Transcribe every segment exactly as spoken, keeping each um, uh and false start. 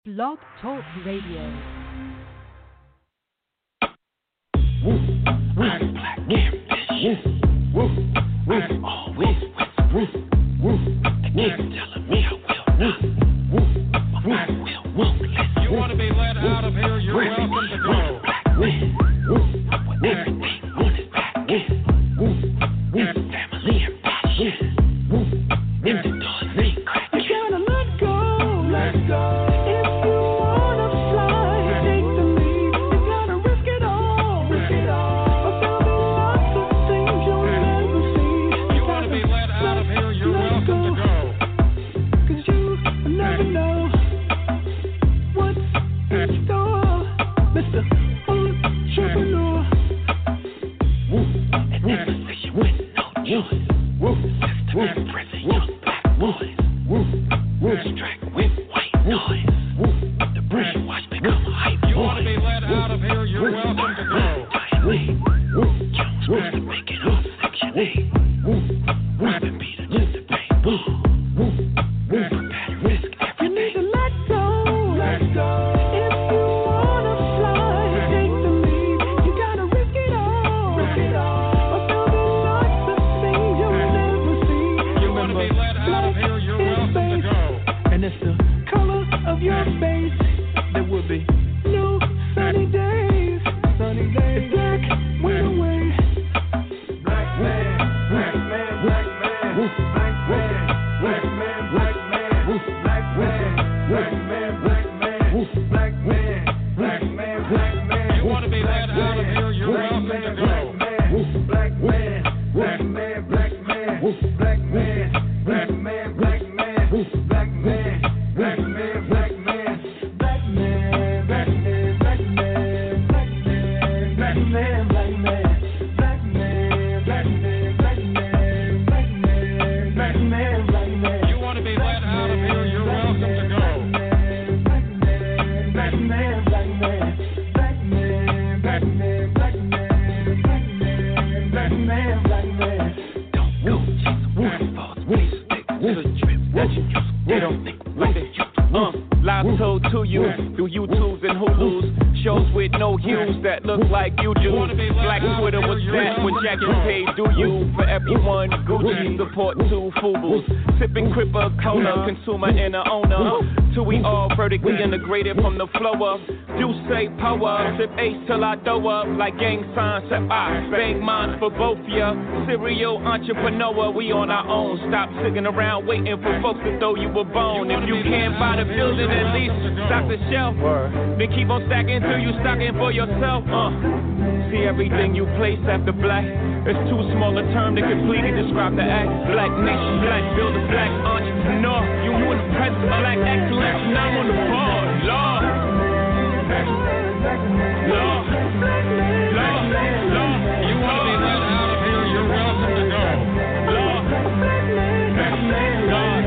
Blog Talk Radio. Woo, woo, black ambition. Woo, woo, always with woo, woo. They keep telling me I will not. Woo, but I will, won't listen. You want to be let out of here? You're welcome to go. Black man, woo, I put everything on his back end. Woo, woo, family and passion. Woo, if the doors ain't cracking, you gotta let go, let go. Integrated from the flow up, you say power, sip ace till I dough up, like gang signs, set I bang mines for both ya, serial entrepreneur, we on our own, stop sitting around waiting for folks to throw you a bone, if you can't buy the building at least, stock the shelf, then keep on stacking till you stocking for yourself, uh, see everything you place after black, it's too small a term to completely describe the act, black nation, black builder, black entrepreneur, you in the presence, black excellence, now I'm on the board. Lord, Lord, Lord, Lord, you want to be let out of here, you're welcome to go. Lord, God,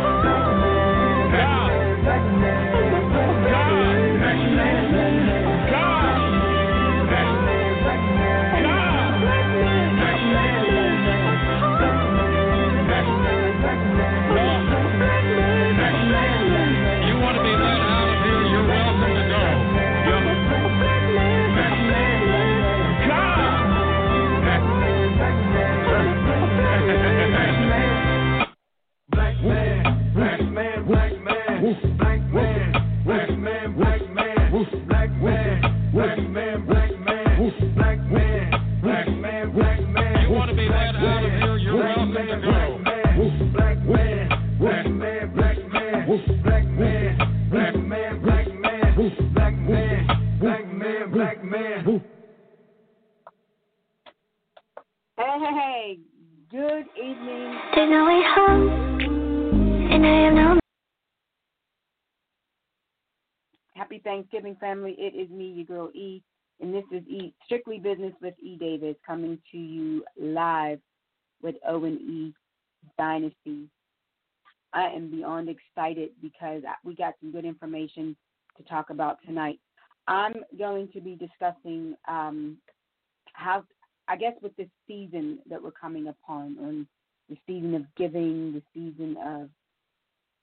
Happy Thanksgiving, family. It is me, your girl E, and this is E Strictly Business with E Davis, coming to you live with O and E Dynasty. I am beyond excited because we got some good information to talk about tonight. I'm going to be discussing um, how, I guess, with this season that we're coming upon, on the season of giving, the season of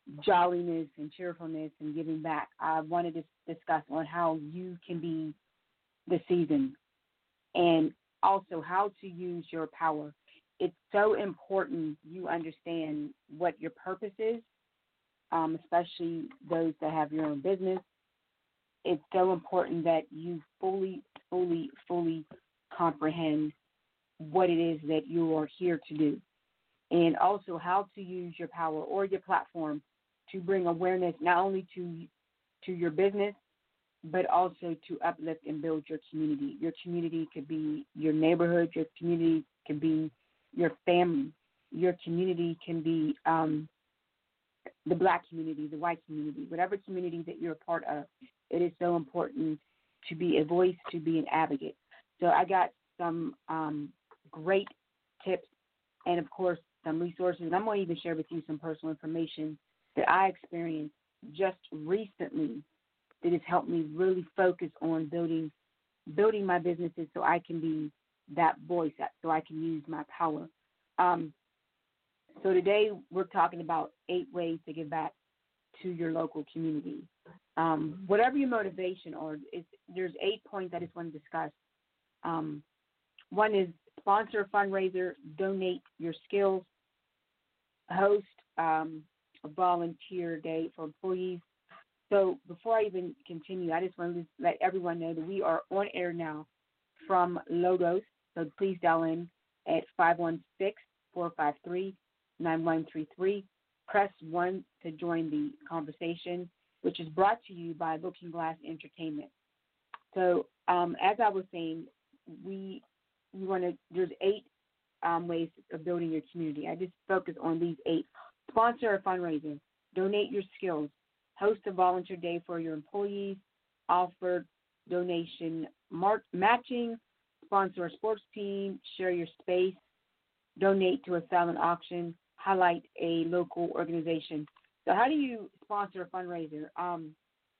jolliness and cheerfulness and giving back, I wanted to discuss on how you can be the season and also how to use your power. It's so important you understand what your purpose is, um, especially those that have your own business. It's so important that you fully, fully, fully comprehend what it is that you are here to do, and also how to use your power or your platform to bring awareness not only to to your business, but also to uplift and build your community. Your community could be your neighborhood. Your community can be your family. Your community can be um, the black community, the white community, whatever community that you're a part of. It is so important to be a voice, to be an advocate. So I got some um, great tips and, of course, some resources. And I'm going to even share with you some personal information that I experienced just recently that has helped me really focus on building building my businesses so I can be that voice, so I can use my power. Um, so today we're talking about eight ways to give back to your local community. Um, whatever your motivation or is, there's eight points I just want to discuss. Um, one is sponsor a fundraiser, donate your skills, host um, a volunteer day for employees. So before I even continue, I just want to let everyone know that we are on air now from Logos. So please dial in at five one six, four five three, nine one three three. Press one to join the conversation, which is brought to you by Looking Glass Entertainment. So um, as I was saying, we we want to. There's eight um, ways of building your community. I just focus on these eight. Sponsor a fundraiser. Donate your skills. Host a volunteer day for your employees. Offer donation mar- matching. Sponsor a sports team. Share your space. Donate to a silent auction. Highlight a local organization. So how do you sponsor a fundraiser? Um,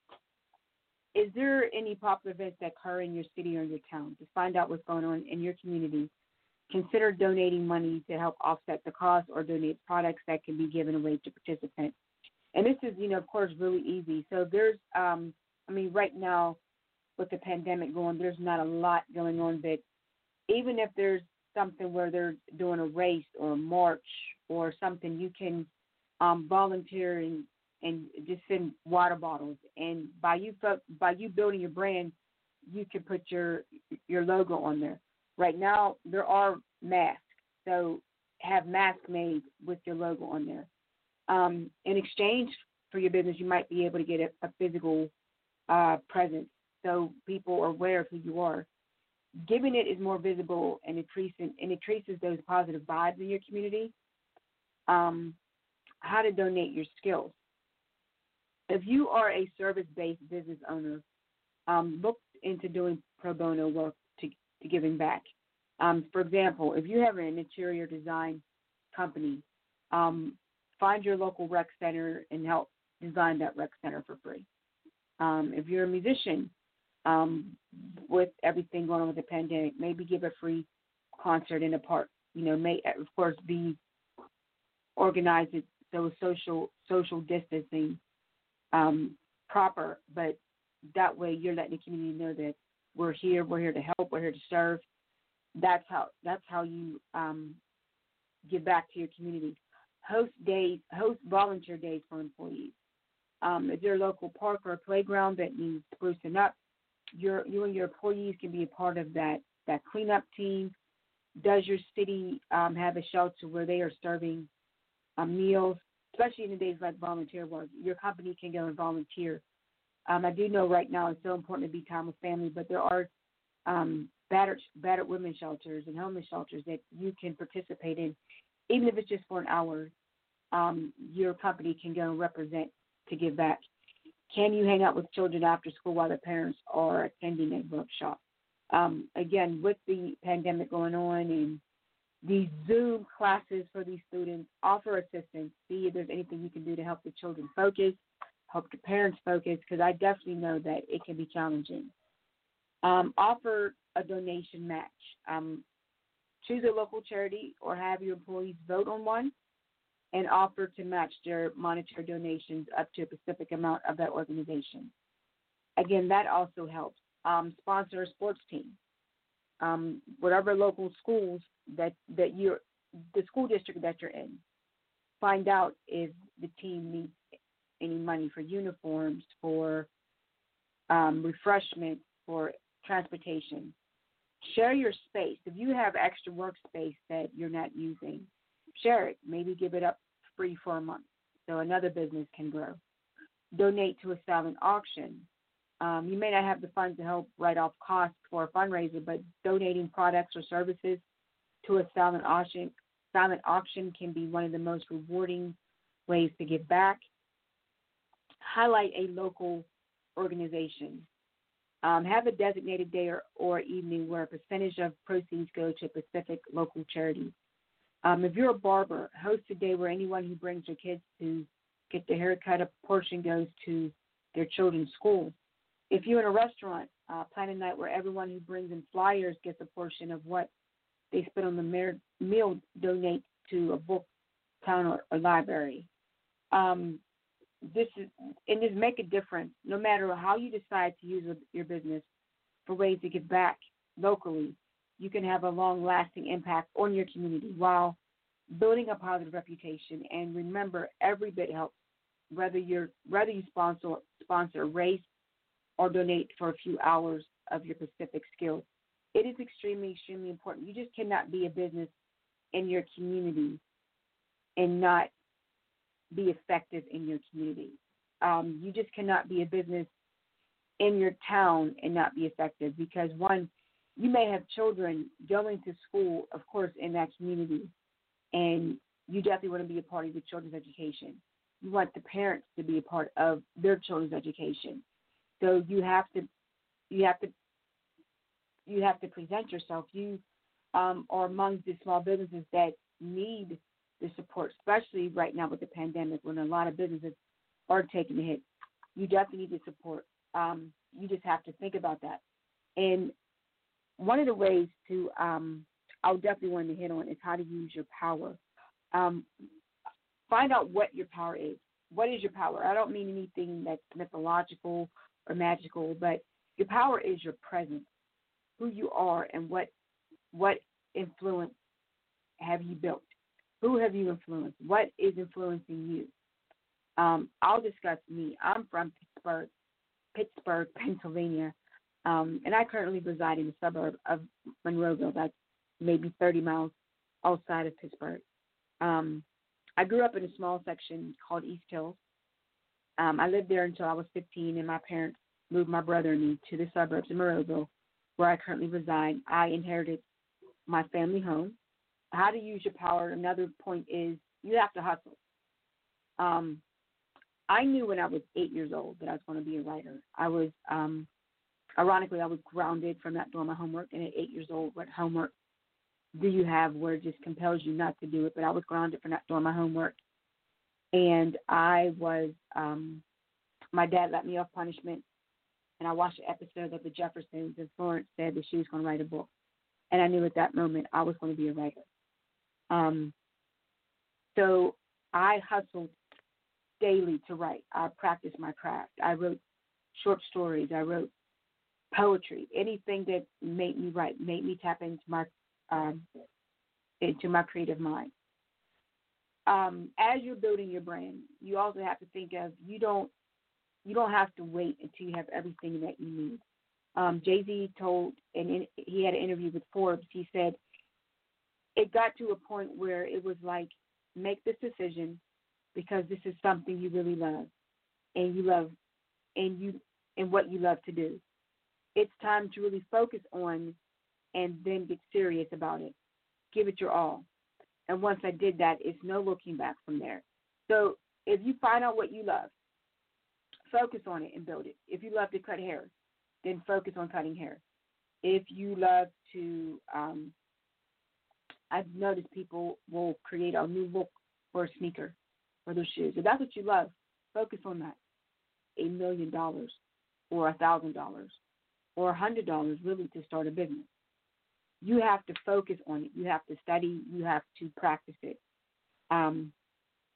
is there any popular events that occur in your city or in your town? To find out what's going on in your community, consider donating money to help offset the cost or donate products that can be given away to participants. And this is, you know, of course, really easy. So there's, um, I mean, right now with the pandemic going, there's not a lot going on, but even if there's something where they're doing a race or a march or something, you can um, volunteer and, and just send water bottles. And by you by you building your brand, you can put your your logo on there. Right now, there are masks, so have masks made with your logo on there. Um, in exchange for your business, you might be able to get a, a physical uh, presence, so people are aware of who you are. Giving it is more visible and increasing, and increases those positive vibes in your community. Um, how to donate your skills. If you are a service-based business owner, um, look into doing pro bono work to, to giving back. Um, for example, if you have an interior design company, um, find your local rec center and help design that rec center for free. Um, if you're a musician, um, with everything going on with the pandemic, maybe give a free concert in a park. You know, may of course be organized so social social distancing um, proper, but that way you're letting the community know that we're here, we're here to help, we're here to serve. That's how that's how you um, give back to your community. Host days, host volunteer days for employees. Um, is there a local park or a playground that needs sprucing up? Your, you and your employees can be a part of that, that cleanup team. Does your city um, have a shelter where they are serving um, meals, especially in the days like volunteer work? Your company can go and volunteer. Um, I do know right now it's so important to be time with family, but there are um, battered, battered women's shelters and homeless shelters that you can participate in, even if it's just for an hour. Um, your company can go and represent to give back. Can you hang out with children after school while their parents are attending a workshop? Um, again, with the pandemic going on and these Zoom classes for these students, offer assistance. See if there's anything you can do to help the children focus, help the parents focus, because I definitely know that it can be challenging. Um, offer a donation match. Um, choose a local charity or have your employees vote on one and offer to match their monetary donations up to a specific amount of that organization. Again, that also helps. Um, sponsor a sports team. Um, whatever local schools that, that you're, the school district that you're in, find out if the team needs any money for uniforms, for um, refreshments, for transportation. Share your space. If you have extra workspace that you're not using, share it. Maybe give it up free for a month so another business can grow. Donate to a silent auction. Um, you may not have the funds to help write off costs for a fundraiser, but donating products or services to a silent auction, silent auction can be one of the most rewarding ways to give back. Highlight a local organization. Um, have a designated day or, or evening where a percentage of proceeds go to a specific local charity. Um, if you're a barber, host a day where anyone who brings their kids to get their hair cut, a portion goes to their children's school. If you're in a restaurant, uh, plan a night where everyone who brings in flyers gets a portion of what they spend on the mer- meal, donate to a book, town, or, or library. Um, this is and just make a difference. No matter how you decide to use your business for ways to give back locally, you can have a long-lasting impact on your community while building a positive reputation. And remember, every bit helps. Whether you're whether you sponsor sponsor a race or donate for a few hours of your specific skills, it is extremely, extremely important. You just cannot be a business in your community and not be effective in your community. Um, you just cannot be a business in your town and not be effective because, one, you may have children going to school, of course, in that community, and you definitely want to be a part of your children's education. You want the parents to be a part of their children's education. So you have to, you have to, you have to present yourself. You um, are among the small businesses that need the support, especially right now with the pandemic when a lot of businesses are taking a hit. You definitely need the support. Um, you just have to think about that. And one of the ways to, um, I would definitely want to hit on is how to use your power. Um, find out what your power is. What is your power? I don't mean anything that's mythological or magical, but your power is your presence, who you are, and what what influence have you built? Who have you influenced? What is influencing you? Um, I'll discuss me. I'm from Pittsburgh, Pittsburgh, Pennsylvania, um, and I currently reside in the suburb of Monroeville. That's maybe thirty miles outside of Pittsburgh. Um, I grew up in a small section called East Hills. Um, I lived there until I was fifteen, and my parents moved my brother and me to the suburbs of Monroeville, where I currently reside. I inherited my family home. How to use your power. Another point is you have to hustle. Um, I knew when I was eight years old that I was going to be a writer. I was, um, ironically, I was grounded from not doing my homework. And at eight years old, what homework do you have where it just compels you not to do it? But I was grounded for not doing my homework. And I was, um, my dad let me off punishment. And I watched an episode of The Jeffersons, and Florence said that she was going to write a book. And I knew at that moment I was going to be a writer. Um, so I hustled daily to write. I practiced my craft. I wrote short stories. I wrote poetry. Anything that made me write, made me tap into my um, into my creative mind. Um, as you're building your brand, you also have to think of you don't you don't have to wait until you have everything that you need. Um, Jay-Z told, and in, he had an interview with Forbes. He said it got to a point where it was like, make this decision because this is something you really love, and you love, and you and what you love to do. It's time to really focus on, and then get serious about it. Give it your all. And once I did that, it's no looking back from there. So if you find out what you love, focus on it and build it. If you love to cut hair, then focus on cutting hair. If you love to, um, I've noticed people will create a new look for a sneaker or their shoes. If that's what you love, focus on that. A million dollars or a thousand dollars or a hundred dollars really to start a business. You have to focus on it. You have to study. You have to practice it. Um,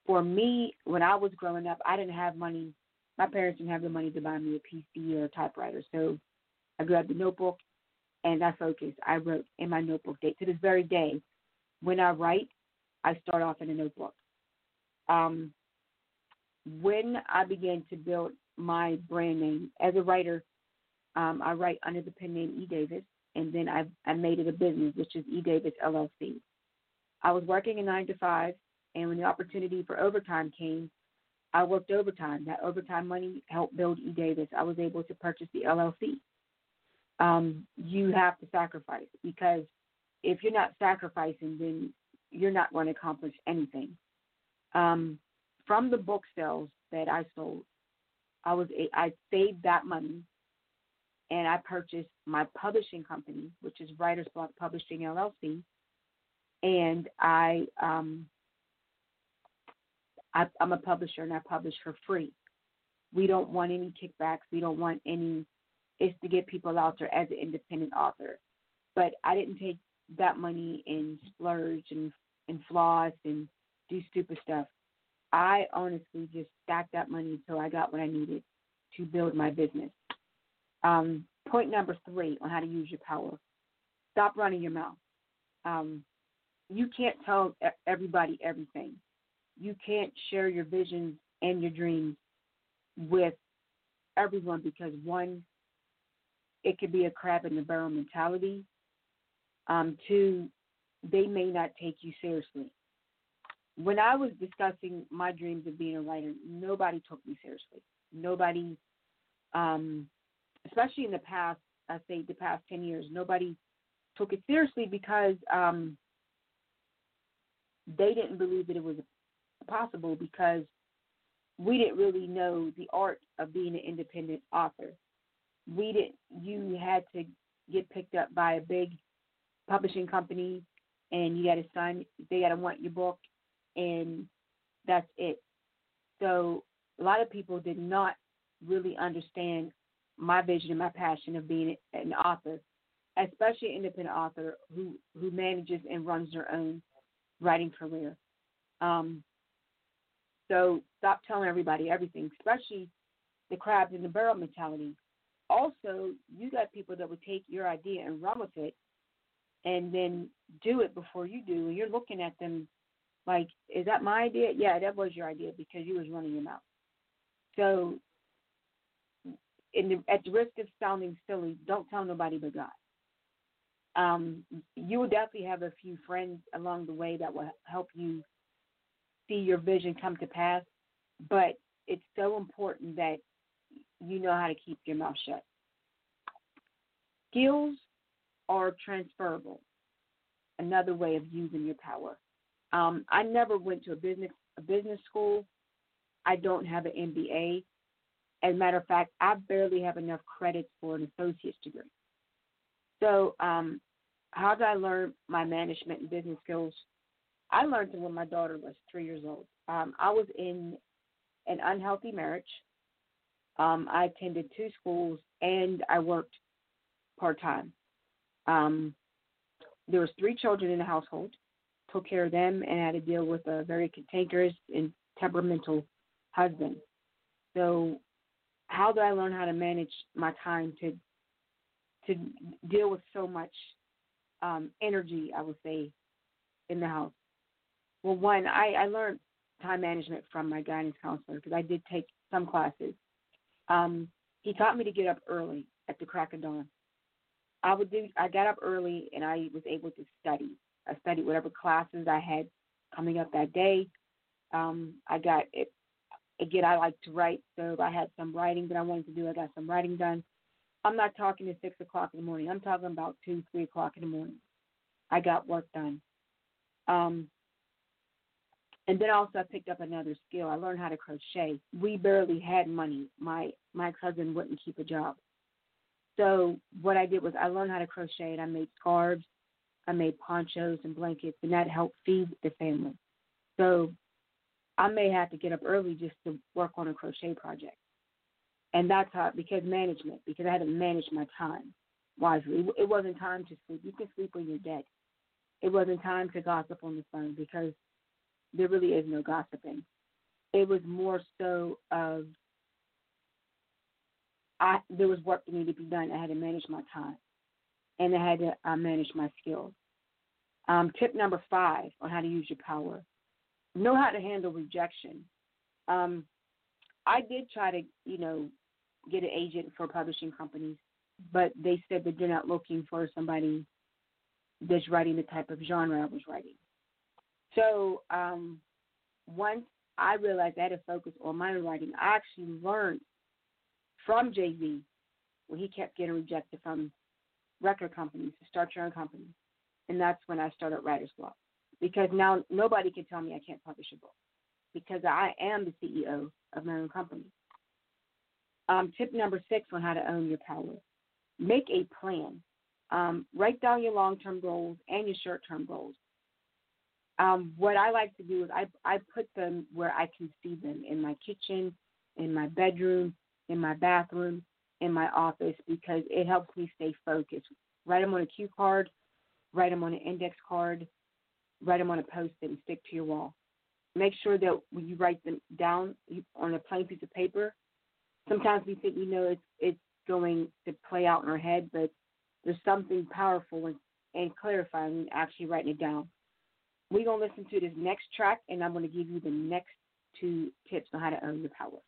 for me, when I was growing up, I didn't have money. My parents didn't have the money to buy me a P C or a typewriter. So I grabbed the notebook and I focused. I wrote in my notebook. To this very day, when I write, I start off in a notebook. Um, when I began to build my brand name as a writer, um, I write under the pen name E. Davis, and then I, I made it a business, which is E. Davis, L L C. I was working a nine to five, and when the opportunity for overtime came, I worked overtime. That overtime money helped build E. Davis. I was able to purchase the L L C. Um, you have to sacrifice, because if you're not sacrificing, then you're not going to accomplish anything. Um, from the book sales that I sold, I was I saved that money, and I purchased my publishing company, which is Writer's Block Publishing L L C, and I, um, I I'm a publisher, and I publish for free. We don't want any kickbacks. We don't want any. It's to get people out there as an independent author. But I didn't take that money and splurge and, and floss and do stupid stuff. I honestly just stacked that money until I got what I needed to build my business. Um, point number three on how to use your power. Stop running your mouth. Um, you can't tell everybody everything. You can't share your visions and your dreams with everyone, because, one, it could be a crab in the barrel mentality. Um, two, they may not take you seriously. When I was discussing my dreams of being a writer, nobody took me seriously. Nobody, um, especially in the past, I say the past ten years, nobody took it seriously because um, they didn't believe that it was possible, because we didn't really know the art of being an independent author. We didn't. You had to get picked up by a big publishing company, and you got to sign. They got to want your book, and that's it. So a lot of people did not really understand my vision and my passion of being an author, especially an independent author who, who manages and runs their own writing career. Um, so stop telling everybody everything, especially the crabs in the barrel mentality. Also, you got people that would take your idea and run with it and then do it before you do. And you're looking at them like, is that my idea? Yeah, that was your idea, because you was running your mouth. So in the, at the risk of sounding silly, don't tell nobody but God. Um, you will definitely have a few friends along the way that will help you see your vision come to pass, but it's so important that you know how to keep your mouth shut. Skills are transferable, another way of using your power. Um, I never went to a business a business school. I don't have an M B A. As a matter of fact, I barely have enough credits for an associate's degree. So um, how did I learn my management and business skills? I learned it when my daughter was three years old. Um, I was in an unhealthy marriage. Um, I attended two schools, and I worked part-time. Um, there was three children in the household, took care of them, and had to deal with a very cantankerous and temperamental husband. So how did I learn how to manage my time to to deal with so much um, energy, I would say, in the house? Well, one, I, I learned time management from my guidance counselor, because I did take some classes. Um, he taught me to get up early at the crack of dawn. I would do. I got up early, and I was able to study. I studied whatever classes I had coming up that day. Um, I got it. Again, I like to write, so if I had some writing that I wanted to do, I got some writing done. I'm not talking at six o'clock in the morning. I'm talking about two, three o'clock in the morning. I got work done. Um, and then also I picked up another skill. I learned how to crochet. We barely had money. My my cousin wouldn't keep a job. So what I did was I learned how to crochet, and I made scarves, I made ponchos and blankets, and that helped feed the family. So I may have to get up early just to work on a crochet project. And that's how, because management, because I had to manage my time wisely. It wasn't time to sleep. You can sleep when you're dead. It wasn't time to gossip on the phone, because there really is no gossiping. it was more so of I there was work that needed to be done. I had to manage my time, and I had to uh, manage my skills. Um, tip number five on how to use your power: know how to handle rejection. Um, I did try to, you know, get an agent for publishing companies, but they said that they're not looking for somebody that's writing the type of genre I was writing. So um, once I realized I had to focus on my writing, I actually learned from Jay-Z when he kept getting rejected from record companies to start your own company. And that's when I started Writer's Block. Because now nobody can tell me I can't publish a book because I am the C E O of my own company. Um, tip number six on how to own your power. Make a plan. Um, write down your long-term goals and your short-term goals. Um, what I like to do is I, I put them where I can see them, in my kitchen, in my bedroom, in my bathroom, in my office, because it helps me stay focused. Write them on a cue card, write them on an index card, write them on a post-it and stick to your wall. Make sure that when you write them down on a plain piece of paper, sometimes we think we know it's, it's going to play out in our head, but there's something powerful and, and clarifying in actually writing it down. We're going to listen to this next track, and I'm going to give you the next two tips on how to own your power.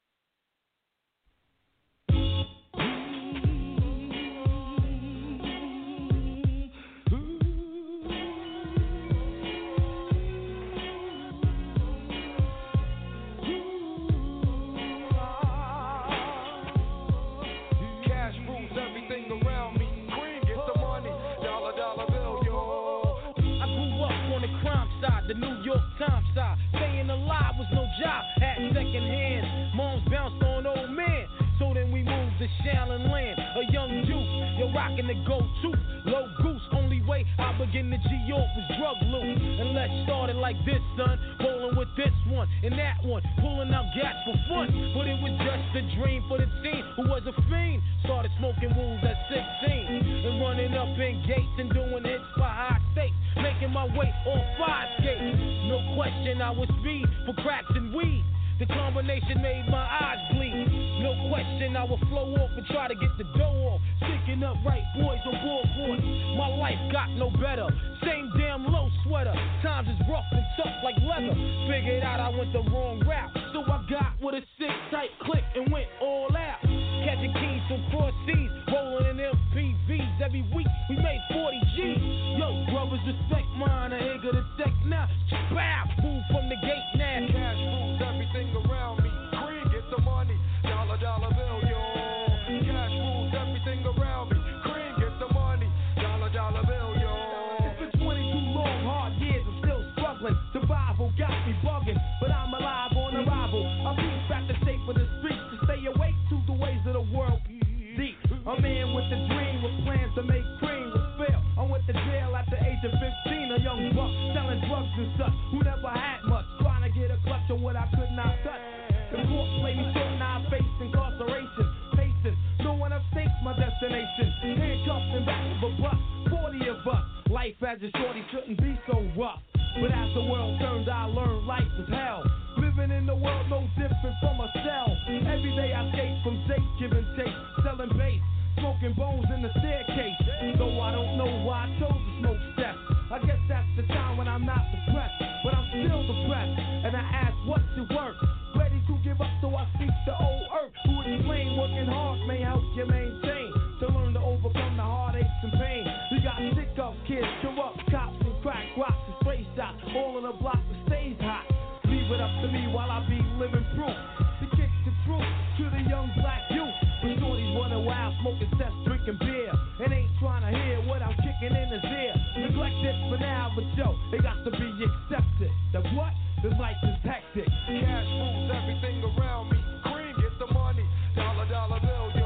The New York Times side, staying alive was no job, had second hand. Moms bounced on old men, so then we moved to Shaolin Land. A young youth, you're rocking the go-to, low goose. Only way I begin to G-York was drug loot. And let's start it like this, son, rolling with this one and that one, pulling out gas for fun. But it was just a dream for the teen who was a fiend. Started smoking wools at sixteen and running up in gates and doing hits for high stakes, making my way on five skates. No question I was speed for cracks and weed. The combination made my eyes bleed. No question I would flow off and try to get the dough off. Sticking up right boys on board. My life got no better. Same damn low sweater. Times is rough and tough like leather. Figured out I went the wrong route, so I got with a sick tight click and went all out. Catching keys from cross seas, rolling in M P Vs every week. We made forty G's. Yo, brothers, respect mine. I ain't gonna tech now. Bow, move from the gate now. Cash rules everything around me. Cream, get the money. Dollar, dollar bill, yo. Cash rules everything around me. Cream, get the money. Dollar, dollar bill, yo. It's been twenty-two long, hard years. I'm still struggling. Survival got me bugging, but I'm alive on arrival. I'm deep back to shape for the streets to stay awake to the ways of the world. Deep. A man with a dream with plans to make cream was fail. I went to jail at the age of fifteen. A young buck selling drugs and such who never had much, trying to get a clutch on what I could not touch. The court played me short, now I face incarceration. Pacing, knowing I've staked my destination. Handcuffed and back of a bus, forty of us. Life as a shorty shouldn't be so rough. But as the world turns, I learned life is hell. Living in the world no different from a cell. Every day I skate from Jake, giving chase, selling bass, smoking bones in the staircase. Though I don't know why I chose to smoke steps. I guess that's the time when I'm not depressed, but I'm still depressed. And I ask, what's your work? Ready to give up, so I seek the old earth. Who explain working hard may help you maintain. To learn to overcome the heartaches and pain. We got sick of kids, corrupt cops and crack rocks and stray shots. All in a block that stays hot. Leave it up to me while I be living proof. To kick the truth to the young black youth. When shorties running wild, smoking cess, drinking beer. And ain't trying to hear what I'm kicking in his ear. Neglected for now, but yo, it got to be accepted. The what? This life is hectic. Cash rules everything around me. Cream, get the money. Dollar, dollar bill, yo.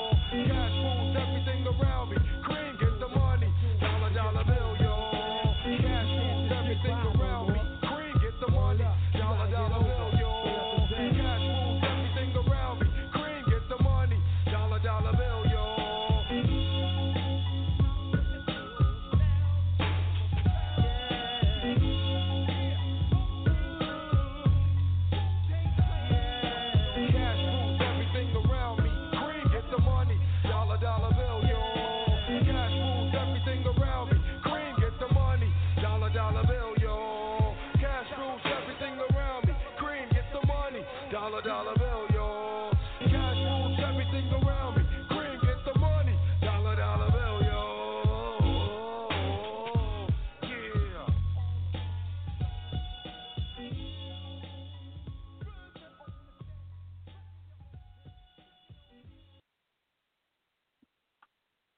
Cash rules everything around me. Cream, get the money. Dollar, dollar bill, yo. Cash rules everything around me. Cream, get the money. Dollar, dollar bill, yo. Cash rules everything around me. Cream, get the money. Dollar, dollar bill, yo.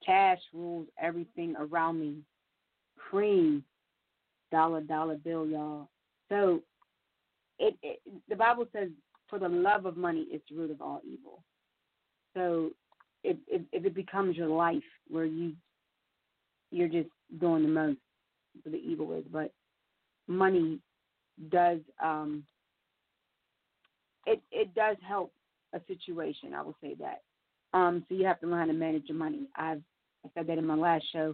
Cash rules everything around me. Cream, dollar, dollar bill, y'all. So it, it the Bible says, for the love of money is the root of all evil. So if, if, if it becomes your life where you, you're just doing the most for the evil is, but money does, um, it, it does help a situation, I will say that. Um, so you have to learn how to manage your money. I've I said that in my last show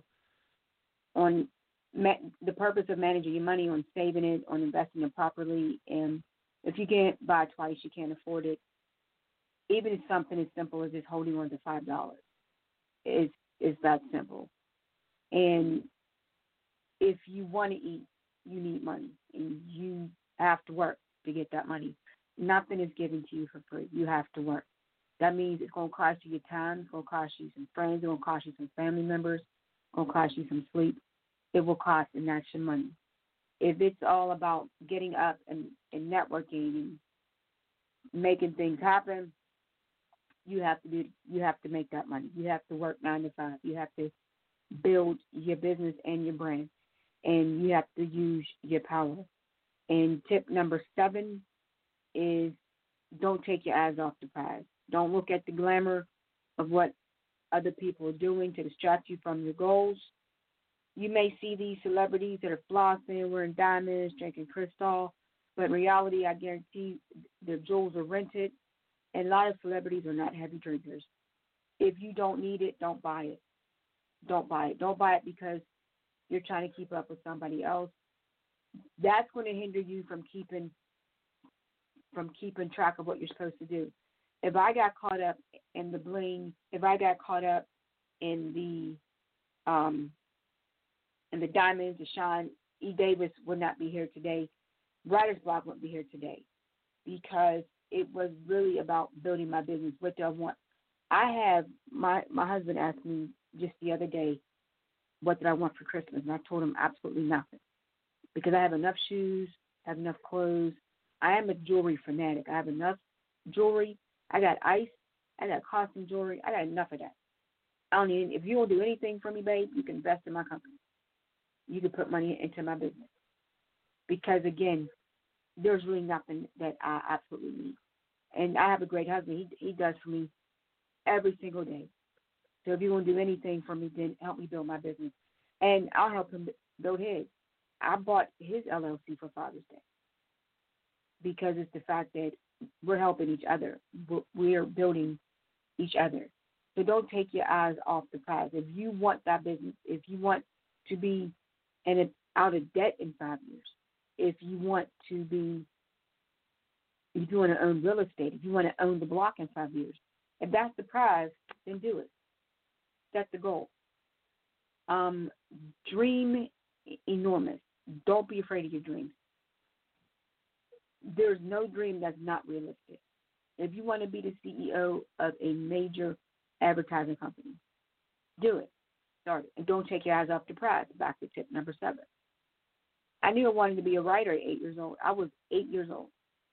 on ma- the purpose of managing your money, on saving it, on investing it properly. And if you can't buy twice, you can't afford it. Even if something as simple as just holding on to five dollars, it's, it's that simple. And if you want to eat, you need money, and you have to work to get that money. Nothing is given to you for free. You have to work. That means it's going to cost you your time. It's going to cost you some friends. It's going to cost you some family members. It's going to cost you some sleep. It will cost, and that's your money. If it's all about getting up and, and networking and making things happen, you have to do. You have to make that money. You have to work nine to five. You have to build your business and your brand, and you have to use your power. And tip number seven is don't take your eyes off the prize. Don't look at the glamour of what other people are doing to distract you from your goals. You may see these celebrities that are flossing, wearing diamonds, drinking Cristal, but in reality, I guarantee their jewels are rented, and a lot of celebrities are not heavy drinkers. If you don't need it, don't buy it. Don't buy it. Don't buy it because you're trying to keep up with somebody else. That's going to hinder you from keeping from keeping track of what you're supposed to do. If I got caught up in the bling, if I got caught up in the um, in the diamonds, the shine, E. Davis would not be here today. Writer's Block wouldn't be here today because it was really about building my business. What do I want? I have, my, my husband asked me just the other day, what did I want for Christmas? And I told him absolutely nothing because I have enough shoes, I have enough clothes. I am a jewelry fanatic. I have enough jewelry. I got ice. I got costume jewelry. I got enough of that. I don't need. If you don't do anything for me, babe, you can invest in my company. You can put money into my business. Because, again, there's really nothing that I absolutely need. And I have a great husband. He he does for me every single day. So if you want to do anything for me, then help me build my business. And I'll help him build his. I bought his L L C for Father's Day because it's the fact that we're helping each other. We're building each other. So don't take your eyes off the prize. If you want that business, if you want to be in a, out of debt in five years, if you want to be, if you want to own real estate, if you want to own the block in five years, if that's the prize, then do it. That's the goal. Um, dream enormous. Don't be afraid of your dreams. There's no dream that's not realistic. If you want to be the C E O of a major advertising company, do it. Start it. And don't take your eyes off the prize. Back to tip number seven. I knew I wanted to be a writer at eight years old. I was eight years old.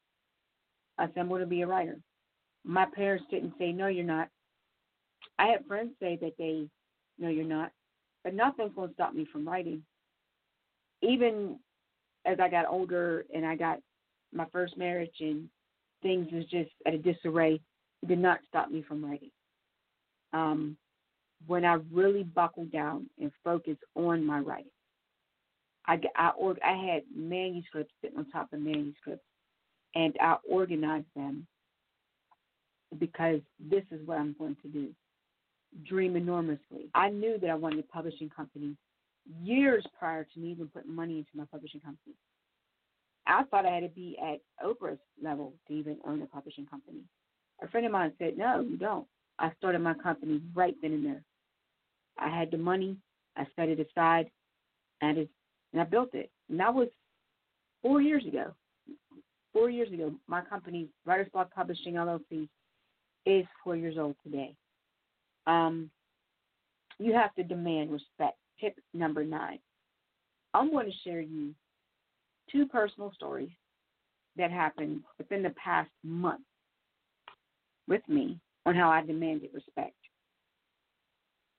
I said, I'm going to be a writer. My parents didn't say, no, you're not. I had friends say that they, no, you're not. But nothing's going to stop me from writing. Even as I got older and I got my first marriage and things was just at a disarray, it did not stop me from writing. Um, when I really buckled down and focused on my writing, I, I, or, I had manuscripts sitting on top of manuscripts, and I organized them because this is what I'm going to do. Dream enormously. I knew that I wanted a publishing company years prior to me even putting money into my publishing company. I thought I had to be at Oprah's level to even own a publishing company. A friend of mine said, no, you don't. I started my company right then and there. I had the money. I set it aside, and, it, and I built it. And that was four years ago. Four years ago, my company, Writer's Block Publishing, L L C, is four years old today. Um, you have to demand respect. Tip number nine. I'm going to share you two personal stories that happened within the past month with me on how I demanded respect.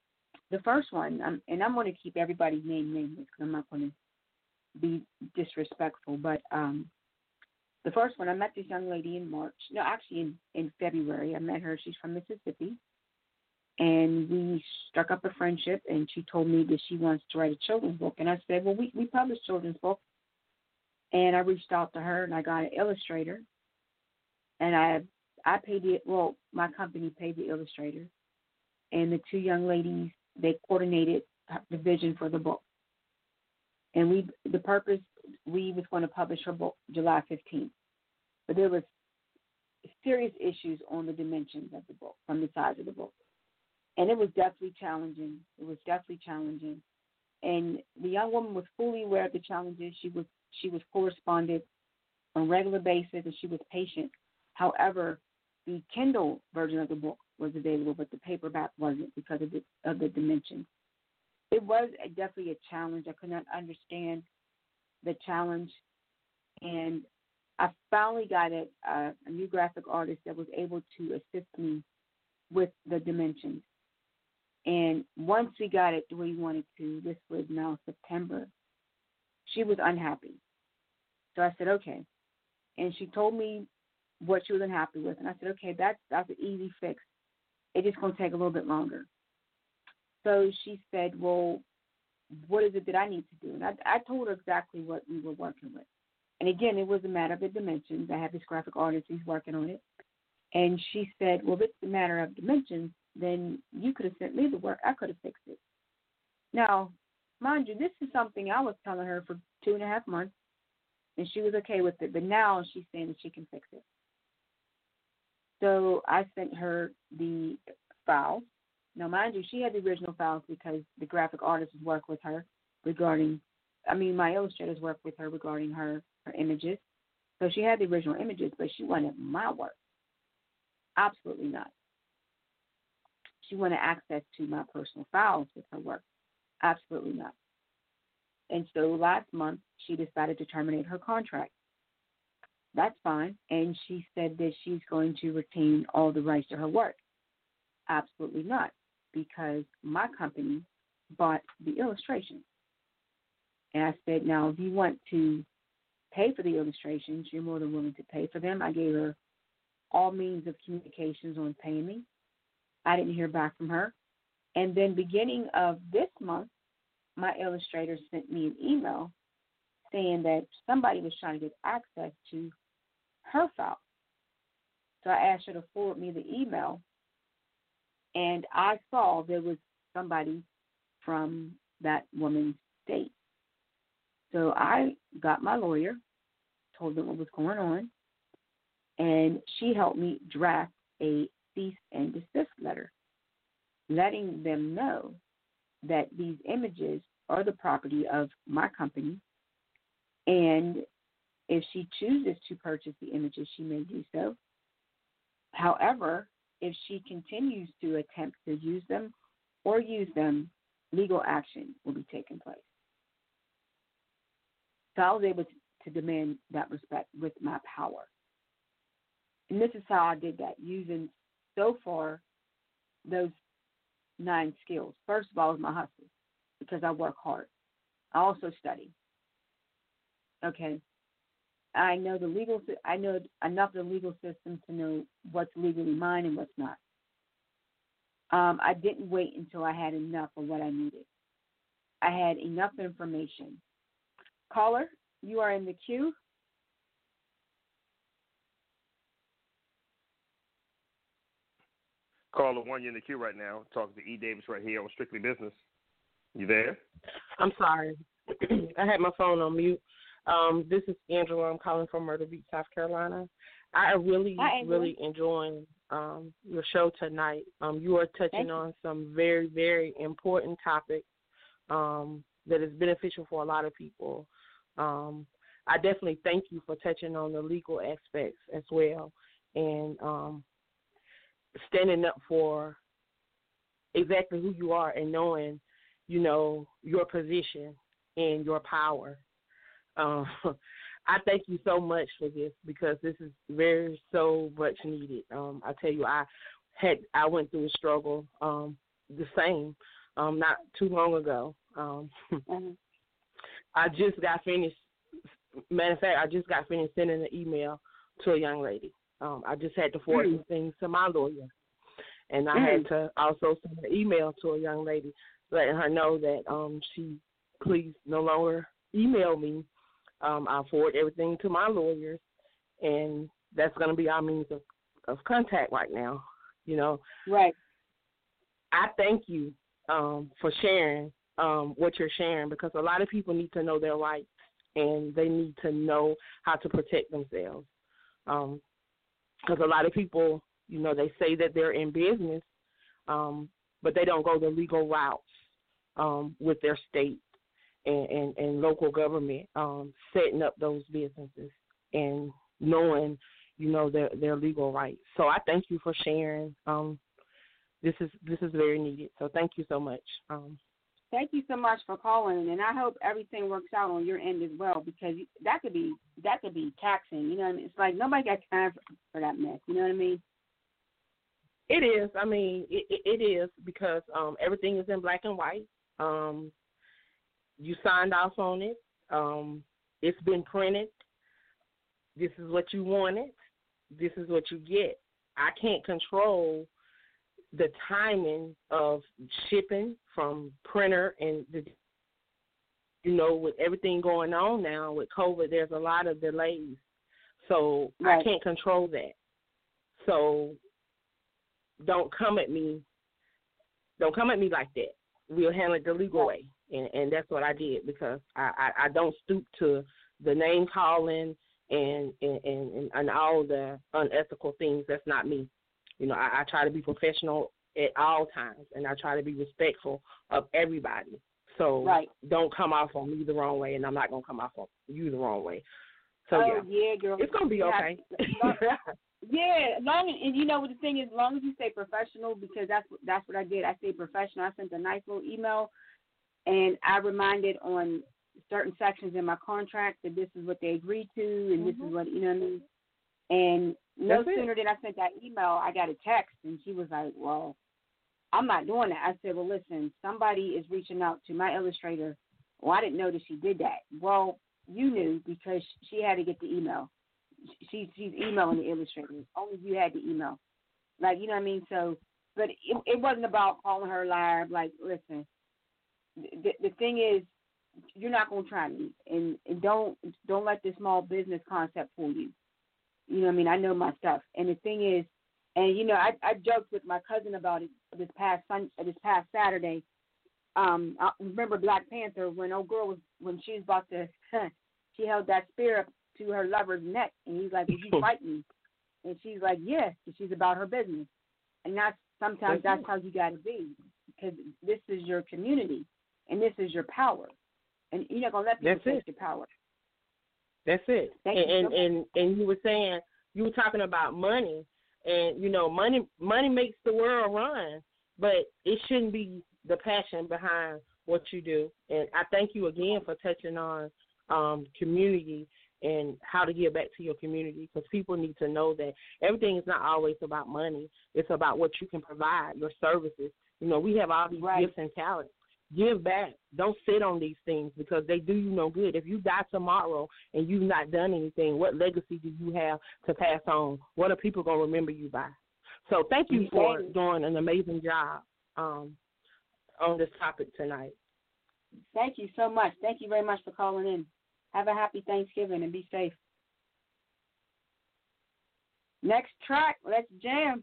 the first one, um, and I'm going to keep everybody's name nameless because I'm not going to be disrespectful, but um, the first one, I met this young lady in March. No, actually in, in February. I met her. She's from Mississippi. And we struck up a friendship, and she told me that she wants to write a children's book. And I said, well, we, we publish children's books. And I reached out to her, and I got an illustrator. And I I paid the, well, my company paid the illustrator. And the two young ladies, they coordinated the vision for the book. And we, the purpose, we was going to publish her book July fifteenth. But there was serious issues on the dimensions of the book, from the size of the book. And it was definitely challenging. It was definitely challenging. And the young woman was fully aware of the challenges. She was she was corresponded on a regular basis, and she was patient. However, the Kindle version of the book was available, but the paperback wasn't because of the, of the dimensions. It was a, definitely a challenge. I could not understand the challenge. And I finally got a, a, a new graphic artist that was able to assist me with the dimensions. And once we got it the way we wanted to, this was now September, she was unhappy. So I said, okay. And she told me what she was unhappy with. And I said, okay, that's, that's an easy fix. It's just going to take a little bit longer. So she said, well, what is it that I need to do? And I, I told her exactly what we were working with. And again, it was a matter of the dimensions. I have this graphic artist, he's working on it. And she said, well, if it's a matter of dimensions, then you could have sent me the work. I could have fixed it. Now, mind you, this is something I was telling her for two and a half months, and she was okay with it. But now she's saying that she can fix it. So I sent her the files. Now, mind you, she had the original files because the graphic artists worked with her regarding, I mean, my illustrators worked with her regarding her, her images. So she had the original images, but she wanted my work. Absolutely not. She wanted access to my personal files with her work. Absolutely not. And so last month, she decided to terminate her contract. That's fine. And she said that she's going to retain all the rights to her work. Absolutely not, because my company bought the illustrations. And I said, now, if you want to pay for the illustrations, you're more than willing to pay for them. I gave her all means of communications on paying me. I didn't hear back from her. And then beginning of this month, my illustrator sent me an email saying that somebody was trying to get access to her file. So I asked her to forward me the email, and I saw there was somebody from that woman's state. So I got my lawyer, told them what was going on, and she helped me draft a cease and desist letter, letting them know that these images are the property of my company, and if she chooses to purchase the images, she may do so. However, if she continues to attempt to use them or use them, legal action will be taken place. So I was able to, to demand that respect with my power. And this is how I did that, using so far those nine skills. First of all, is my hustle, because I work hard. I also study. Okay. I know the legal. I know enough of the legal system to know what's legally mine and what's not. Um, I didn't wait until I had enough of what I needed. I had enough information. Caller, you are in the queue. Caller one, you're in the queue right now. Talking to E. Davis right here on Strictly Business. You there? I'm sorry. I had my phone on mute. Um, this is Angela. I'm calling from Myrtle Beach, South Carolina. I really, Hi, really enjoying um, your show tonight. Um, you are touching on some very, very important topics um, that is beneficial for a lot of people. Um, I definitely thank you for touching on the legal aspects as well, and um, standing up for exactly who you are and knowing, you know, your position and your power. Um, I thank you so much for this, because this is very, so much needed. Um, I tell you, I had I went through a struggle, um, the same, um, not too long ago. Um, mm-hmm. I just got finished. Matter of fact, I just got finished sending an email to a young lady. Um, I just had to forward mm. some things to my lawyer, and I mm. had to also send an email to a young lady, letting her know that um, she please no longer email me. Um, I'll forward everything to my lawyers, and that's going to be our means of, of contact right now. You know, right. I thank you um, for sharing um, what you're sharing, because a lot of people need to know their rights, and they need to know how to protect themselves. Um, because a lot of people, you know, they say that they're in business, um, but they don't go the legal routes um, with their state and, and, and local government, um, setting up those businesses and knowing, you know, their, their legal rights. So I thank you for sharing. Um, this is this is very needed. So thank you so much. Um, Thank you so much for calling, and I hope everything works out on your end as well, because that could be that could be taxing. You know what I mean? It's like nobody got time for, for that mess. You know what I mean? It is. I mean, it, it is, because um, everything is in black and white. Um, you signed off on it. Um, it's been printed. This is what you wanted. This is what you get. I can't control the timing of shipping from printer, and the, you know, with everything going on now with COVID, there's a lot of delays. So right. I can't control that. So don't come at me. Don't come at me like that. We'll handle it the legal way, and, and that's what I did, because I, I, I don't stoop to the name calling and and, and and all the unethical things. That's not me. You know, I, I try to be professional at all times, and I try to be respectful of everybody. So right. don't come off on me the wrong way, and I'm not going to come off on you the wrong way. So, oh, yeah, yeah girl. It's going to be okay. Yeah, long and you know what the thing is, as long as you stay professional, because that's that's what I did. I stayed professional. I sent a nice little email, and I reminded on certain sections in my contract that this is what they agreed to, and mm-hmm. this is what, you know what I mean? And no That's sooner it. than I sent that email, I got a text, and she was like, well, I'm not doing that. I said, well, listen, somebody is reaching out to my illustrator. Well, I didn't know that she did that. Well, you knew, because she had to get the email. She, she's emailing the illustrator. Only you had the email. Like, you know what I mean? So, but it, it wasn't about calling her a liar. Like, listen, the, the thing is, you're not going to try me, and, and don't don't let this small business concept fool you. You know what I mean? I know my stuff. And the thing is, and, you know, I, I joked with my cousin about it this past sun, this past Saturday. Um, I remember Black Panther, when old girl was, when she was about to, she held that spear up to her lover's neck, and he's like, "Did you fight me?" And she's like, "Yeah." And she's about her business. And that's, sometimes that's how you got to be, because this is your community, and this is your power. And you're not going to let people take your power. That's it. Thank and, you and, and and you were saying, you were talking about money, and you know, money money makes the world run, but it shouldn't be the passion behind what you do. And I thank you again for touching on um, community and how to give back to your community, because people need to know that everything is not always about money. It's about what you can provide, your services. You know, we have all these right. gifts and talents. Give back. Don't sit on these things, because they do you no good. If you die tomorrow and you've not done anything, what legacy do you have to pass on? What are people going to remember you by? So thank you for doing an amazing job um, on this topic tonight. Thank you so much. Thank you very much for calling in. Have a happy Thanksgiving and be safe. Next track, let's jam.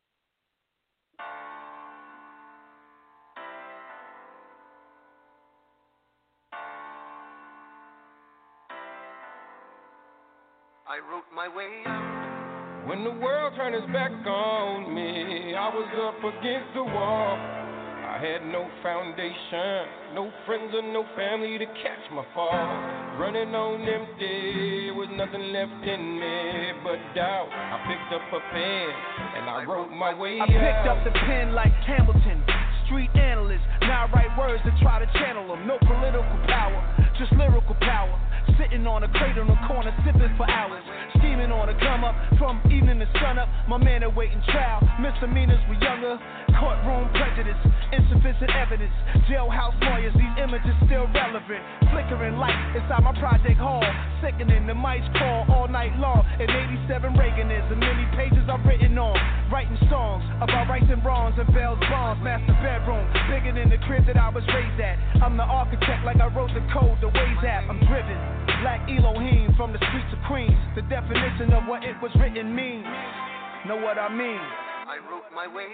I wrote my way out. When the world turned its back on me, I was up against the wall. I had no foundation, no friends or no family to catch my fall. Running on empty, with nothing left in me but doubt. I picked up a pen and I wrote my way out. I picked up the pen like Hamilton, street analyst. Now I write words to try to channel them. No political power, just lyrical power. Sitting on a crate on the corner, sipping for hours. Scheming on a come up, from evening to sun up. My man awaiting trial. Misdemeanors were younger. Courtroom prejudice. prejudice, insufficient evidence. Jailhouse lawyers, these images still relevant. Flickering light inside my project hall. Sickening, the mics crawl all night long. In eighty-seven Reaganism, many pages I've written on. Writing songs about rights and wrongs and Bell's bonds. Master bedroom, bigger than the crib that I was raised at. I'm the architect like I wrote the code, the Waze app. I'm driven, Black Elohim from the streets of Queens. The definition of what it was written means. Know what I mean? I wrote my way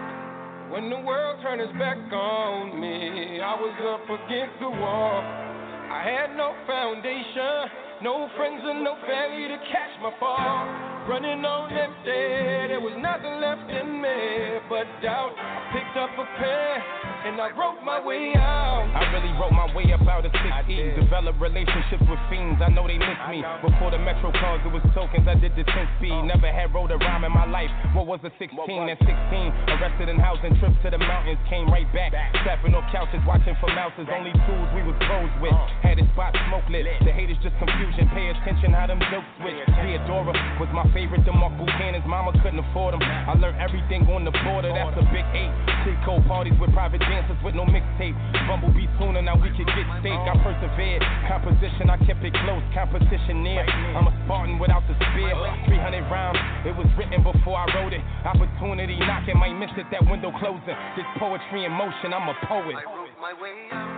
out. When the world turned its back on me, I was up against the wall. I had no foundation, no friends and no family to catch my fall. Running on empty, there was nothing left in me but doubt. I picked up a pen and I wrote my way out. I really wrote my way up out of six E. Developed relationships with fiends, I know they miss me. Before the Metro cars, it was tokens, I did the ten speed. Never had wrote a rhyme in my life. What was a sixteen? At sixteen, arrested in housing, trips to the mountains, came right back. Slapping off couches, watching for mouses. Only tools we was pros with. Had a spot smoke lit. The haters just confusion. Pay attention how them jokes switch. Theodora was my favorite. The Mark Buchanan's mama couldn't afford them. I learned everything on the border. That's a big eight. Pre-cold parties with private dancers with no mixtape. Bumblebee sooner, now we could get steak. I persevered. Composition, I kept it close. Competition near. I'm a Spartan without the spear. three hundred rounds. It was written before I wrote it. Opportunity knocking, might miss it. That window closing. This poetry in motion. I'm a poet. I wrote my way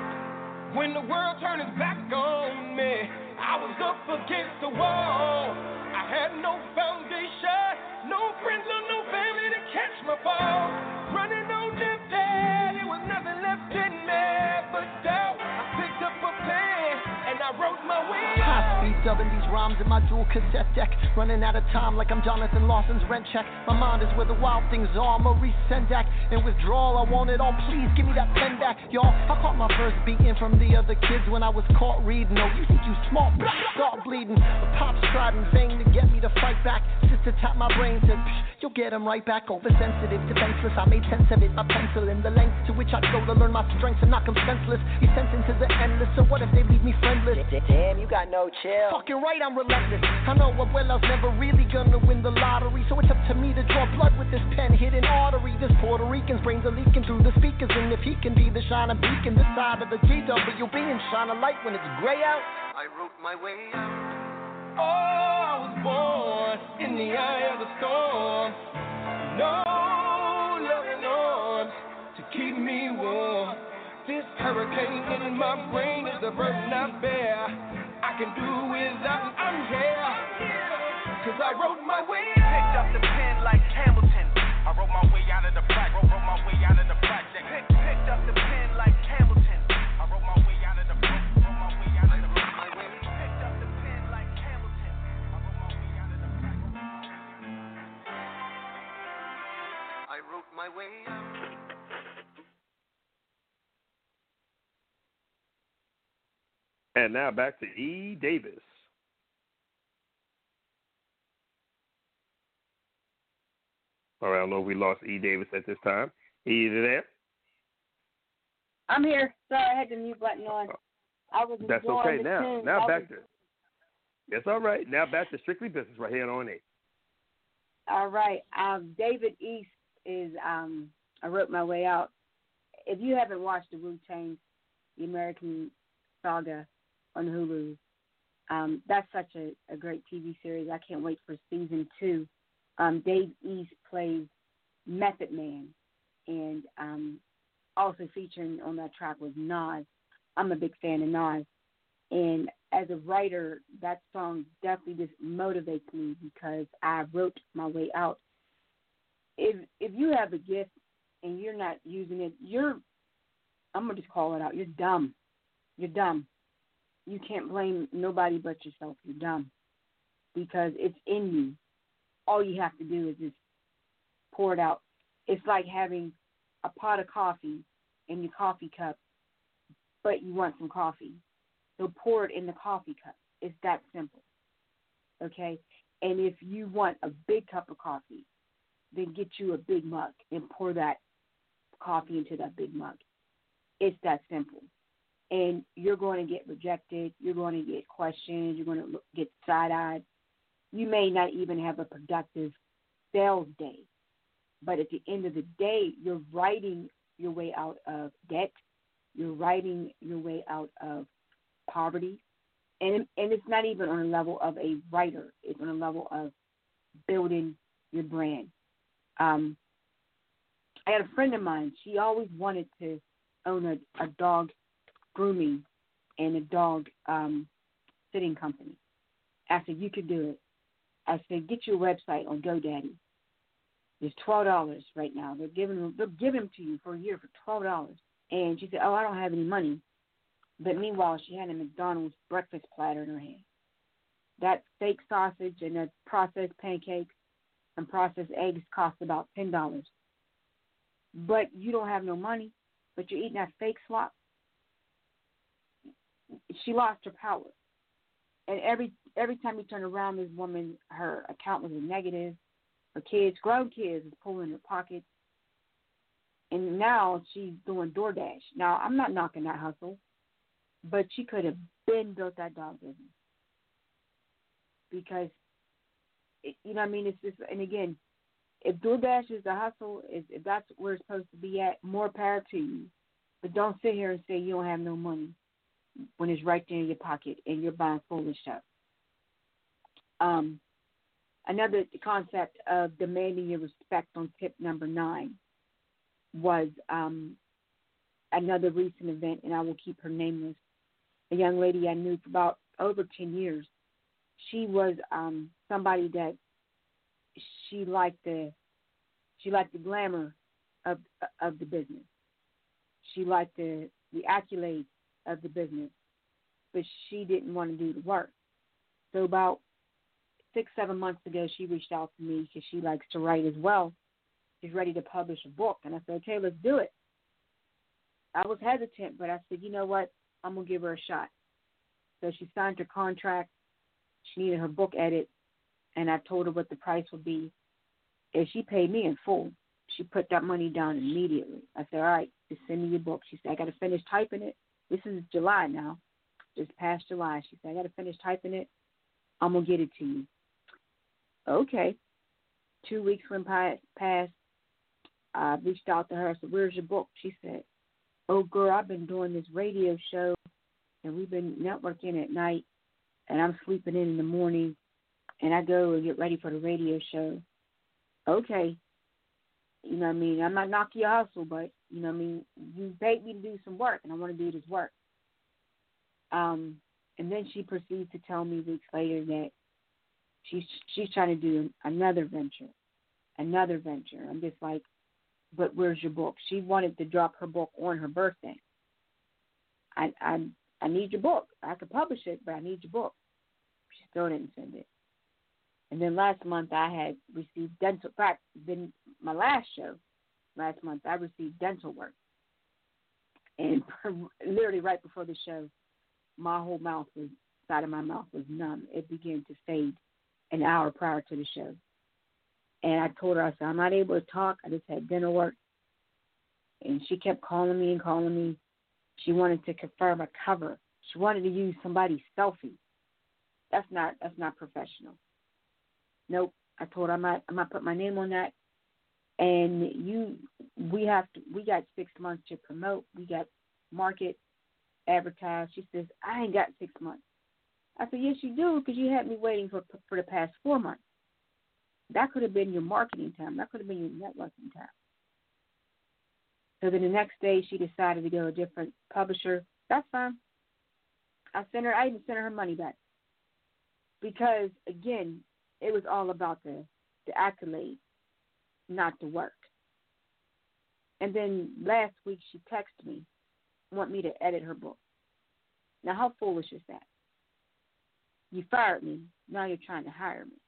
out. When the world turned its back on me, I was up against the wall. I had no foundation, no friends or no family to catch my fall. Running on empty, there was nothing left in me but doubt. I picked up a pen and I wrote my way out. High speed dubbing these rhymes in my dual cassette deck. Running out of time like I'm Jonathan Lawson's rent check. My mind is where the wild things are. Maurice Sendak. In withdrawal, I want it all. Please give me that pen back, y'all. I caught my first beating from the other kids when I was caught reading. Oh, you think you smart? Start bleeding. The pops tried in vain to get me to fight back. Sister tapped my brain, said, you'll get him right back. Oversensitive, defenseless. I made sense of it. My pencil in the length to which I go to learn my strengths and knock them senseless. He's sent into the endless. So what if they leave me friendless? Damn, you got no chill. Fucking right, I'm relentless. I know what well I was never really gonna win the lottery. So it's up to me to draw blood with this pen hidden artery. This Puerto Rican's brains are leaking through the speakers. And if he can be the shining beacon, this side of the G W B and shine a light when it's gray out. I wrote my way out. Oh, I was born in the eye of the storm. No loving arms to keep me warm. This hurricane in my brain is a burden I bear. I can do without, I'm here. Cause I wrote my way out. Picked up the pen like Hamilton. I wrote my way out of the black, wrote, wrote my way out of the project. Pick, picked up the pen like Hamilton. I wrote my way out of the wrote, wrote my way out of the Picked up the pen like Hamilton. I wrote my way out of the black. I wrote my way out. And now back to E. Davis. All right, I don't know if we lost E. Davis at this time. E, you there? I'm here. Sorry, I had the mute button on. I was That's okay. Now, tune. now I back was... to. That's all right. Now back to Strictly Business right here on eight. All right. Um, David East is. Um, I wrote my way out. If you haven't watched the Wu-Tang, the American Saga on Hulu, um, that's such a, a great T V series. I can't wait for season two. Um, Dave East plays Method Man, and um, also featuring on that track was Nas. I'm a big fan of Nas, and as a writer, that song definitely just motivates me because I wrote my way out. If if you have a gift and you're not using it, you're I'm gonna just call it out. You're dumb. You're dumb. You can't blame nobody but yourself. You're dumb because it's in you. All you have to do is just pour it out. It's like having a pot of coffee in your coffee cup, but you want some coffee. So pour it in the coffee cup. It's that simple. Okay? And if you want a big cup of coffee, then get you a big mug and pour that coffee into that big mug. It's that simple. And you're going to get rejected. You're going to get questions. You're going to look, get side-eyed. You may not even have a productive sales day. But at the end of the day, you're writing your way out of debt. You're writing your way out of poverty. And, and it's not even on a level of a writer. It's on a level of building your brand. Um, I had a friend of mine. She always wanted to own a, a dog grooming and a dog um, sitting company. I said, you could do it. I said, get your website on GoDaddy. It's twelve dollars right now. They're giving them, they're giving them to you for a year for twelve dollars. And she said, oh, I don't have any money. But meanwhile, she had a McDonald's breakfast platter in her hand. That fake sausage and the processed pancakes and processed eggs cost about ten dollars. But you don't have no money, but you're eating that fake slop. She lost her power. And every every time you turn around, this woman, her account was a negative. Her kids, grown kids, is pulling her pockets. And now she's doing DoorDash. Now, I'm not knocking that hustle, but she could have been built that dog business. Because, it, you know what I mean? It's just, and again, if DoorDash is the hustle, if, if that's where it's supposed to be at, more power to you. But don't sit here and say you don't have no money when it's right there in your pocket and you're buying foolish stuff. Um, another concept of demanding your respect on tip number nine was um, another recent event, and I will keep her nameless. A young lady I knew for about over ten years. She was um, somebody that she liked the she liked the glamour of of the business. She liked the the accolades of the business, but she didn't want to do the work. So about six, seven months ago, she reached out to me because she likes to write as well. She's ready to publish a book, and I said, okay, let's do it. I was hesitant, but I said, you know what? I'm going to give her a shot. So she signed her contract. She needed her book edit, and I told her what the price would be. And she paid me in full. She put that money down immediately. I said, all right, just send me your book. She said, I got to finish typing it. This is July now, just past July. She said, I got to finish typing it. I'm going to get it to you. Okay. Two weeks went past. I reached out to her. I said, where's your book? She said, oh, girl, I've been doing this radio show, and we've been networking at night, and I'm sleeping in in the morning, and I go and get ready for the radio show. Okay. You know what I mean? I'm not knocking your hustle, but, you know what I mean? You paid me to do some work, and I want to do this work. Um, and then she proceeds to tell me weeks later that she's she's trying to do another venture, another venture. I'm just like, but where's your book? She wanted to drop her book on her birthday. I I I need your book. I could publish it, but I need your book. She still didn't send it. And then last month I had received dental. In fact, then my last show, last month I received dental work, and literally right before the show, my whole mouth was side of my mouth was numb. It began to fade an hour prior to the show. And I told her, I said, I'm not able to talk. I just had dental work. And she kept calling me and calling me. She wanted to confirm a cover. She wanted to use somebody's selfie. That's not that's not professional. Nope. I told her I'm not I'm not putting my name on that. And you we have to we got six months to promote. We got market, advertise. She says, I ain't got six months. I said, yes, you do, because you had me waiting for for the past four months. That could have been your marketing time. That could have been your networking time. So then the next day, she decided to go to a different publisher. That's fine. I sent her. I even sent her her money back because, again, it was all about the the accolade, not the work. And then last week, she texted me, want me to edit her book. Now, how foolish is that? You fired me. Now you're trying to hire me.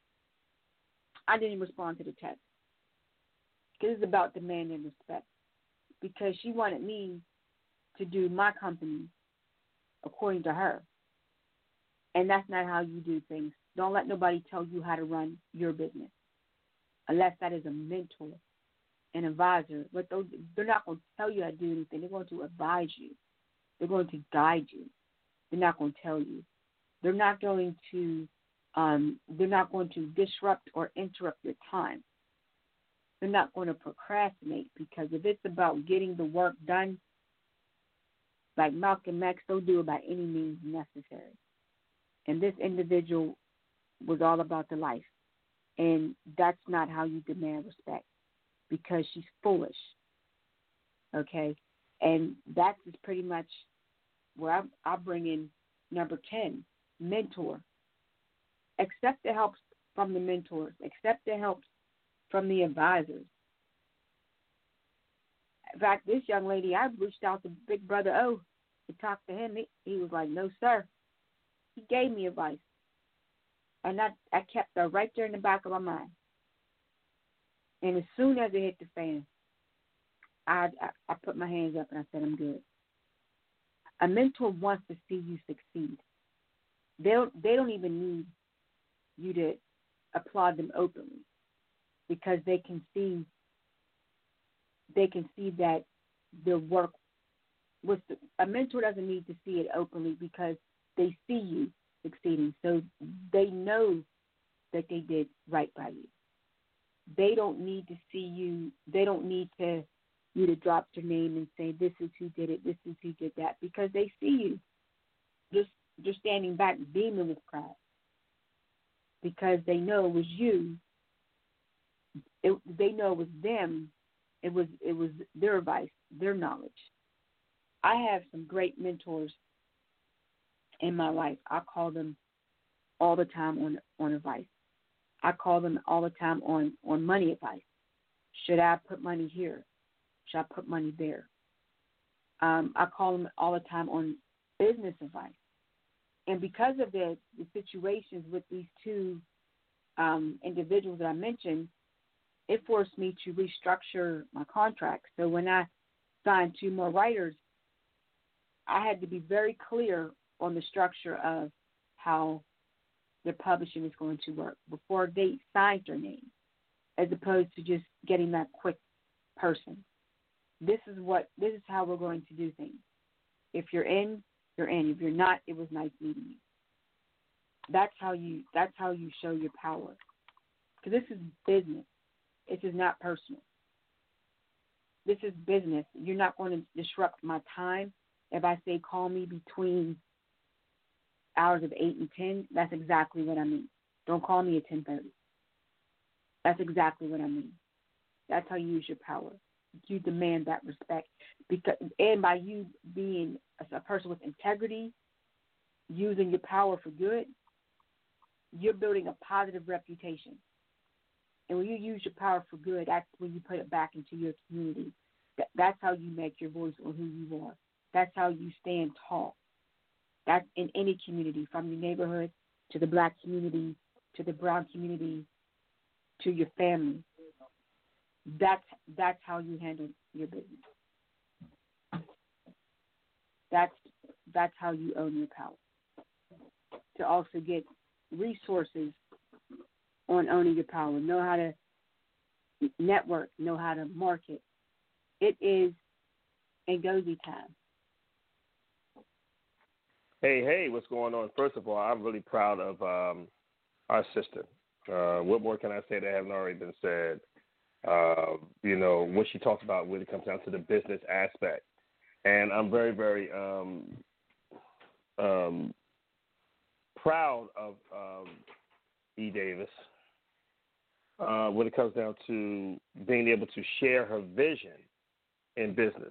I didn't respond to the text because it's about demand and respect, because she wanted me to do my company according to her. And that's not how you do things. Don't let nobody tell you how to run your business unless that is a mentor, an advisor. But they're not going to tell you how to do anything. They're going to advise you. They're going to guide you. They're not going to tell you. They're not going to um, they're not going to disrupt or interrupt your time. they're not going to procrastinate, because if it's about getting the work done, like Malcolm X, they'll do it by any means necessary. And this individual was all about the life. And that's not how you demand respect, because she's foolish. Okay? And that is pretty much where I, I bring in number ten, mentor. Accept the help from the mentors. Accept the help from the advisors. In fact, this young lady, I reached out to Big Brother O to talk to him. He, he was like, no, sir. He gave me advice. And I, I kept her right there in the back of my mind. And as soon as it hit the fan, I, I, I put my hands up and I said, I'm good. A mentor wants to see you succeed. They don't, they don't even need you to applaud them openly, because they can see they can see that their work was. A mentor doesn't need to see it openly, because they see you succeeding, so they know that they did right by you. They don't need to see you. They don't need to you to drop your name and say, this is who did it, this is who did that, because they see you just just standing back beaming with pride, because they know it was you. It, they know it was them. It was it was their advice, their knowledge. I have some great mentors in my life. I call them all the time on on advice. I call them all the time on, on money advice. Should I put money here? Should I put money there? Um, I call them all the time on business advice. And because of the, the situations with these two um, individuals that I mentioned, it forced me to restructure my contract. So when I signed two more writers, I had to be very clear on the structure of how their publishing is going to work before they signed their name, as opposed to just getting that quick person. This is what this is how we're going to do things. If you're in, you're in. If you're not, it was nice meeting you. That's how you that's how you show your power. Because this is business. This is not personal. This is business. You're not going to disrupt my time. If I say call me between hours of eight and ten, that's exactly what I mean. Don't call me at ten thirty. That's exactly what I mean. That's how you use your power. You demand that respect, because and by you being a, a person with integrity, using your power for good, you're building a positive reputation. And when you use your power for good, that's when you put it back into your community. That, that's how you make your voice or who you are. That's how you stand tall. That's in any community, from your neighborhood to the black community to the brown community to your family. That's that's how you handle your business. That's that's how you own your power. To also get resources on owning your power, know how to network, know how to market. It is Ngozi time. Hey, hey, what's going on? First of all, I'm really proud of um, our sister. Uh, what more can I say that hasn't already been said? Uh, you know, what she talks about when it comes down to the business aspect. And I'm very, very um, um, proud of um, E. Davis uh, when it comes down to being able to share her vision in business.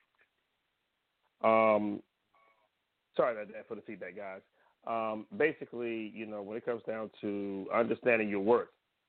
Um, sorry about that for the feedback, guys. Um, basically, you know, when it comes down to understanding your worth,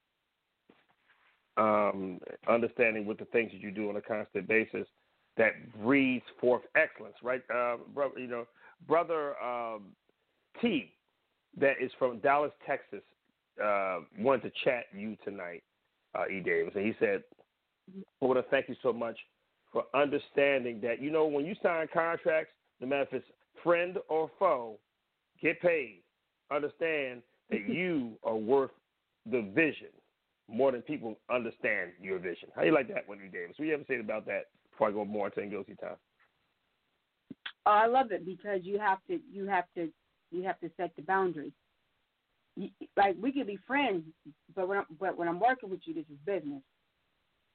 um, understanding what the things that you do on a constant basis that breeds forth excellence, right? Uh, brother, you know, brother um, T, that is from Dallas, Texas, uh, wanted to chat you tonight, uh, E. Davis, and he said, "I want to thank you so much for understanding that, you know, when you sign contracts, no matter if it's friend or foe, get paid. Understand that you are worth the vision more than people understand your vision." How you like that, Wendy Davis? What do you ever say about that before I go more into Ngozi time? Oh, I love it, because you have to, you have to, you have to set the boundaries. You, like, we could be friends, but when I'm, but when I'm working with you, this is business.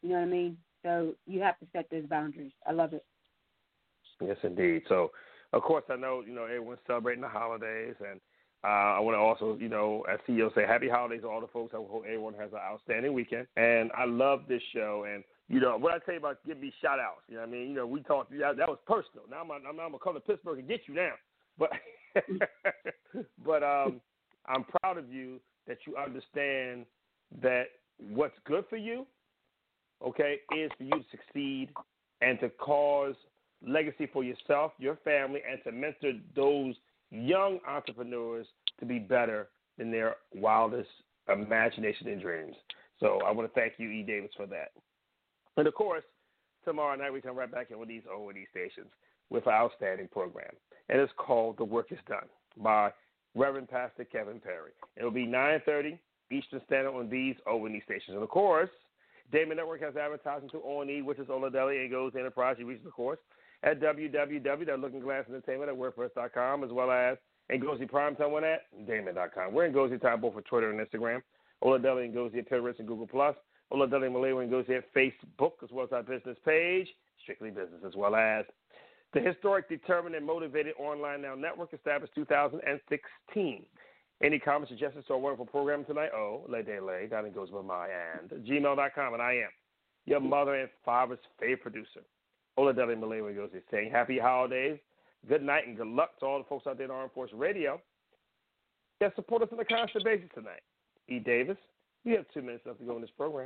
You know what I mean? So you have to set those boundaries. I love it. Yes, indeed. So, of course, I know, you know, everyone's celebrating the holidays, and uh, I want to also, you know, as C E O, say happy holidays to all the folks. I hope everyone has an outstanding weekend. And I love this show. And, you know, what I tell you about give me shout-outs, you know what I mean? You know, we talked, that, that was personal. Now I'm, I'm, I'm going to come to Pittsburgh and get you now. But, but um, I'm proud of you that you understand that what's good for you, okay, is for you to succeed and to cause legacy for yourself, your family, and to mentor those young entrepreneurs to be better than their wildest imagination and dreams. So I want to thank you, E. Davis, for that. And, of course, tomorrow night we come right back in with these O and E stations with an outstanding program. And it's called The Work Is Done by Reverend Pastor Kevin Perry. It will be nine thirty Eastern Standard on these O and E stations. And, of course, Damon Network has advertising to O and E, which is Oladeli and Goes Enterprise. You reach, of course, at w w w dot looking glass entertainment at wordpress dot com, as well as Ngozi Primetime one at damon dot com. We're Ngozi Time both for Twitter and Instagram. Oladeli and Ngozi at Pinterest and Google Plus. Oladeli and Malawi and Ngozi at Facebook, as well as our business page, Strictly Business, as well as the historic, determined, and motivated Online Now Network, established two thousand sixteen. Any comments, suggestions to our wonderful program tonight? Oh, lay day lay. That goes with my and gmail dot com, and I am your mother and father's favorite producer, Oladeli Malawi Ngozi, saying happy holidays, good night, and good luck to all the folks out there in Armed Force Radio that support us on a constant basis tonight. E. Davis, we have two minutes left to go in this program.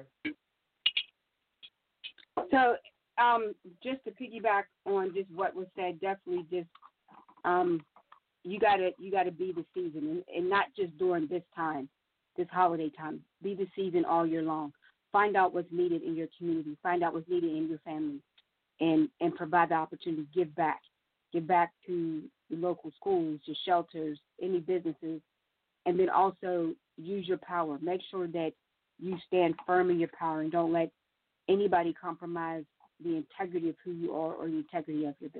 So, um, just to piggyback on just what was said, definitely just um, you gotta you gotta be the season, and, and not just during this time, this holiday time. Be the season all year long. Find out what's needed in your community. Find out what's needed in your family, and and provide the opportunity. Give back, give back to the local schools, your shelters, any businesses, and then also use your power. Make sure that you stand firm in your power and don't let anybody compromise the integrity of who you are or the integrity of your business.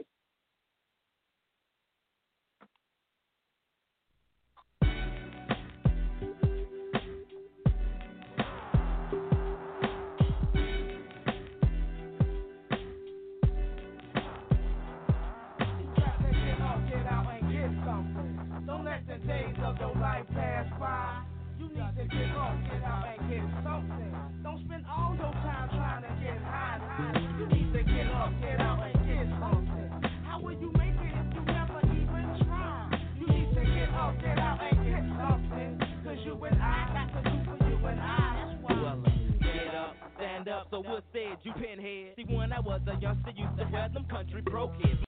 Don't let the days of your life pass by. You need to get up, get out, and get something. Don't spend all your time trying to get high, high. You need to get up, get out, and get something. How will you make it if you never even try? You need to get up, get out, and get something. Cause you and I got to do for you and I. That's why. Well, get up, stand up. So what said you pinhead? See, when I was a youngster, used to wear them country broke kids.